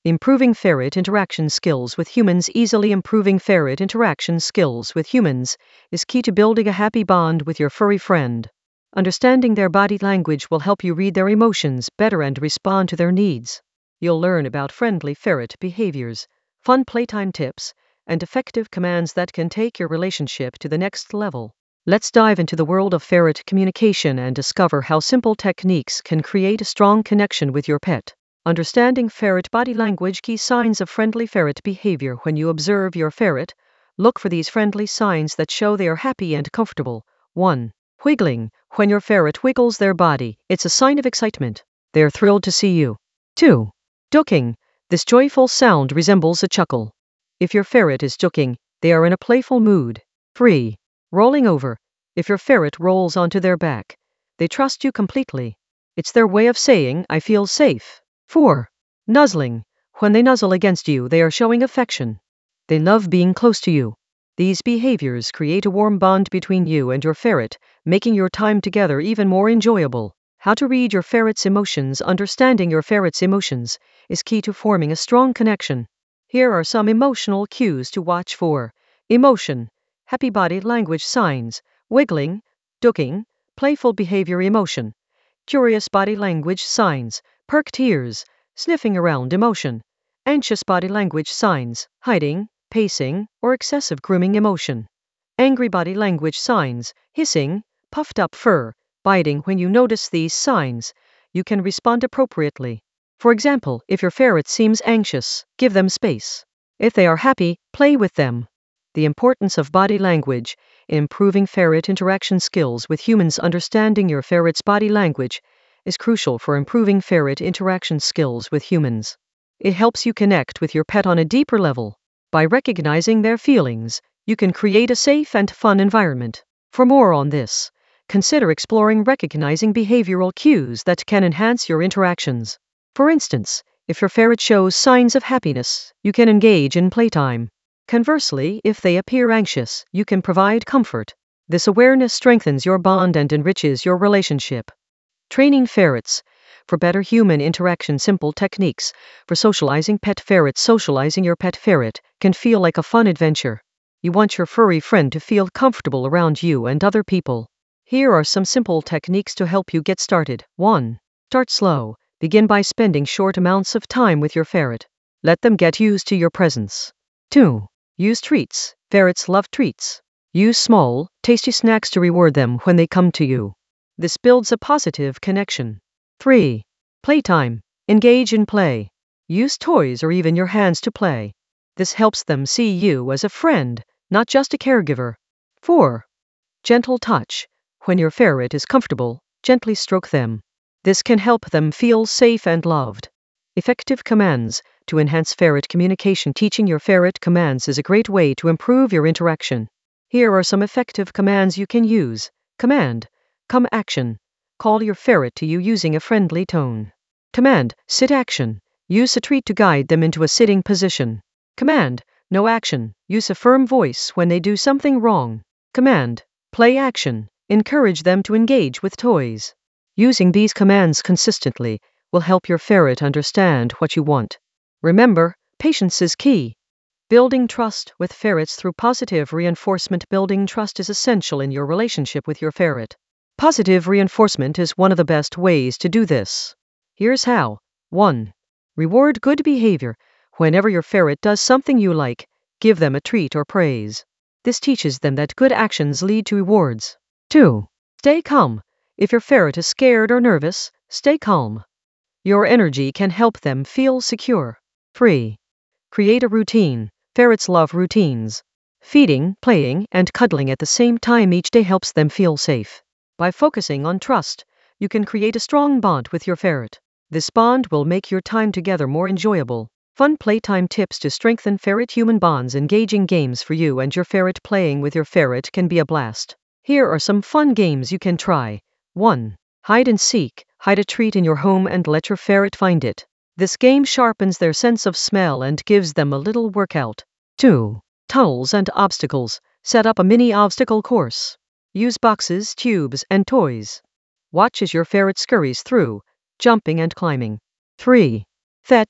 Improving ferret interaction skills with humans. Easily improving ferret interaction skills with humans is key to building a happy bond with your furry friend. Understanding their body language will help you read their emotions better and respond to their needs. You'll learn about friendly ferret behaviors, fun playtime tips, and effective commands that can take your relationship to the next level. Let's dive into the world of ferret communication and discover how simple techniques can create a strong connection with your pet. Understanding ferret body language. Key signs of friendly ferret behavior. When you observe your ferret, look for these friendly signs that show they are happy and comfortable. 1. Wiggling. When your ferret wiggles their body, it's a sign of excitement. They are thrilled to see you. 2. Ducking. This joyful sound resembles a chuckle. If your ferret is ducking, they are in a playful mood. 3. Rolling over. If your ferret rolls onto their back, they trust you completely. It's their way of saying, I feel safe. 4. Nuzzling. When they nuzzle against you, they are showing affection. They love being close to you. These behaviors create a warm bond between you and your ferret, making your time together even more enjoyable. How to read your ferret's emotions. Understanding your ferret's emotions is key to forming a strong connection. Here are some emotional cues to watch for. Emotion. Happy body language signs. Wiggling, ducking, playful behavior. Emotion. Curious body language signs. Perked ears, sniffing around. Emotion. Anxious body language signs. Hiding, pacing, or excessive grooming. Emotion. Angry body language signs. Hissing, puffed up fur, biting. When you notice these signs, you can respond appropriately. For example, if your ferret seems anxious, give them space. If they are happy, play with them. The importance of body language. Improving ferret interaction skills with humans. Understanding your ferret's body language is crucial for improving ferret interaction skills with humans. It helps you connect with your pet on a deeper level. By recognizing their feelings, you can create a safe and fun environment. For more on this, consider exploring recognizing behavioral cues that can enhance your interactions. For instance, if your ferret shows signs of happiness, you can engage in playtime. Conversely, if they appear anxious, you can provide comfort. This awareness strengthens your bond and enriches your relationship. Training ferrets for better human interaction. Simple techniques for socializing pet ferrets. Socializing your pet ferret can feel like a fun adventure. You want your furry friend to feel comfortable around you and other people. Here are some simple techniques to help you get started. 1. Start slow. Begin by spending short amounts of time with your ferret. Let them get used to your presence. 2. Use treats. Ferrets love treats. Use small, tasty snacks to reward them when they come to you. This builds a positive connection. 3. Playtime. Engage in play. Use toys or even your hands to play. This helps them see you as a friend, not just a caregiver. 4. Gentle touch. When your ferret is comfortable, gently stroke them. This can help them feel safe and loved. Effective commands. To enhance ferret communication. Teaching your ferret commands is a great way to improve your interaction. Here are some effective commands you can use. Command. Come. Action. Call your ferret to you using a friendly tone. Command. Sit. Action. Use a treat to guide them into a sitting position. Command. No. Action. Use a firm voice when they do something wrong. Command. Play. Action. Encourage them to engage with toys. Using these commands consistently will help your ferret understand what you want. Remember, patience is key. Building trust with ferrets through positive reinforcement. Building trust is essential in your relationship with your ferret. Positive reinforcement is one of the best ways to do this. Here's how. 1. Reward good behavior. Whenever your ferret does something you like, give them a treat or praise. This teaches them that good actions lead to rewards. 2. Stay calm. If your ferret is scared or nervous, stay calm. Your energy can help them feel secure. 3. Create a routine. Ferrets love routines. Feeding, playing, and cuddling at the same time each day helps them feel safe. By focusing on trust, you can create a strong bond with your ferret. This bond will make your time together more enjoyable. Fun playtime tips to strengthen ferret-human bonds. Engaging games for you and your ferret. Playing with your ferret can be a blast. Here are some fun games you can try. 1. Hide and seek. Hide a treat in your home and let your ferret find it. This game sharpens their sense of smell and gives them a little workout. 2. Tunnels and obstacles. Set up a mini obstacle course. Use boxes, tubes, and toys. Watch as your ferret scurries through, jumping and climbing. 3. Fetch.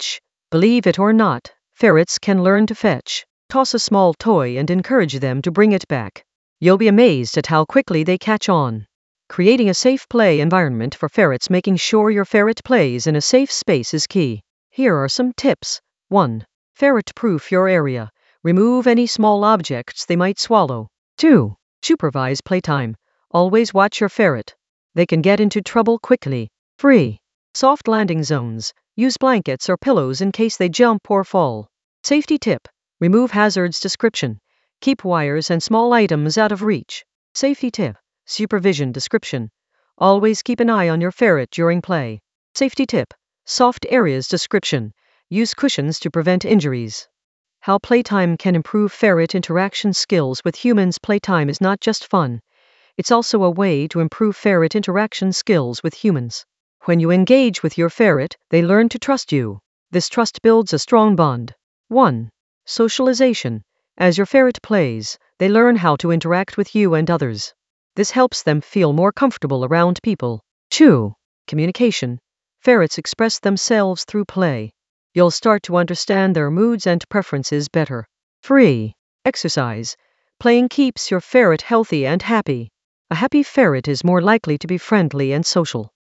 Believe it or not, ferrets can learn to fetch. Toss a small toy and encourage them to bring it back. You'll be amazed at how quickly they catch on. Creating a safe play environment for ferrets. Making sure your ferret plays in a safe space is key. Here are some tips. 1. Ferret-proof your area. Remove any small objects they might swallow. 2. Supervise playtime. Always watch your ferret. They can get into trouble quickly. 3. Soft landing zones. Use blankets or pillows in case they jump or fall. Safety tip. Remove hazards. Description. Keep wires and small items out of reach. Safety tip. Supervision. Description. Always keep an eye on your ferret during play. Safety tip. Soft areas. Description. Use cushions to prevent injuries. How playtime can improve ferret interaction skills with humans. Playtime is not just fun. It's also a way to improve ferret interaction skills with humans. When you engage with your ferret, they learn to trust you. This trust builds a strong bond. 1. Socialization. As your ferret plays, they learn how to interact with you and others. This helps them feel more comfortable around people. 2. Communication. Ferrets express themselves through play. You'll start to understand their moods and preferences better. 3. Exercise. Playing keeps your ferret healthy and happy. A happy ferret is more likely to be friendly and social.